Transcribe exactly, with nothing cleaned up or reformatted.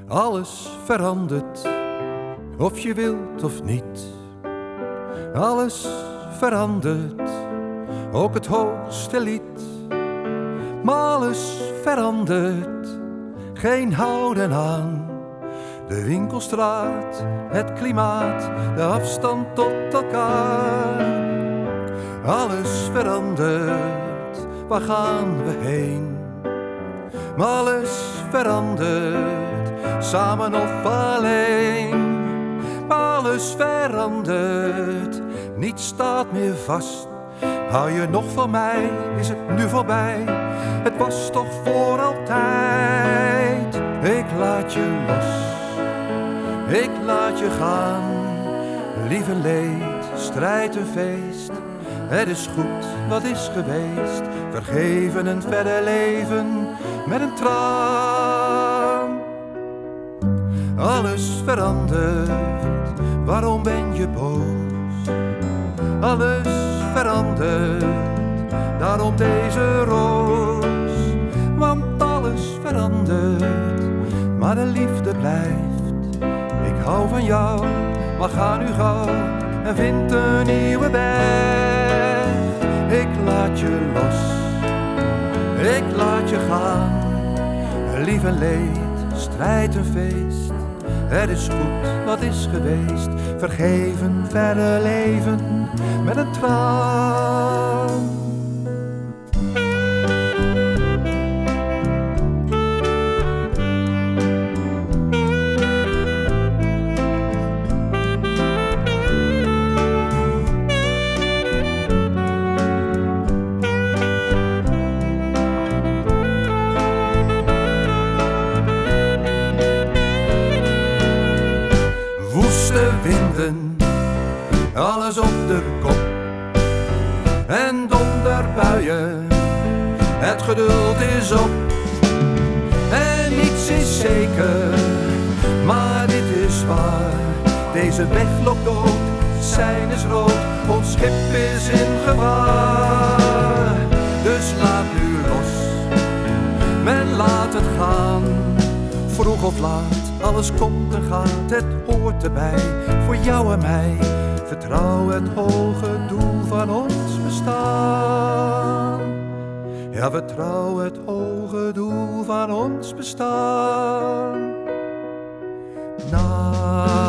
Alles verandert, of je wilt of niet. Alles verandert, ook het hoogste lied. Maar alles verandert, geen houden aan. De winkelstraat, het klimaat, de afstand tot elkaar. Alles verandert, waar gaan we heen? Maar alles verandert, samen of alleen. Maar alles verandert, niets staat meer vast. Hou je nog van mij, is het nu voorbij? Het was toch voor altijd. Ik laat je los, ik laat je gaan. Lief en leed, strijd en feest. Het is goed wat is geweest. Vergeven en verder leven met een traan. Alles verandert, waarom ben je boos? Alles verandert, daarom deze roos. Want alles verandert, maar de liefde blijft. Ik hou van jou, maar ga nu gauw en vind een nieuwe weg. Ik laat je los, ik laat je gaan. Lief en leed, strijd en feest. Het is goed wat is geweest. Vergeven, verder leven met een traan. Woeste winden, alles op de kop. En donderbuien, het geduld is op. En niets is zeker, maar dit is waar. Deze weg loopt dood, zijn is rood. Ons schip is in gevaar. Dus laat nu los, men laat het gaan. Vroeg of laat, alles komt en gaat, het hoort erbij, voor jou en mij. Vertrouw het hoge doel van ons bestaan. Ja, vertrouw het hoge doel van ons bestaan. Na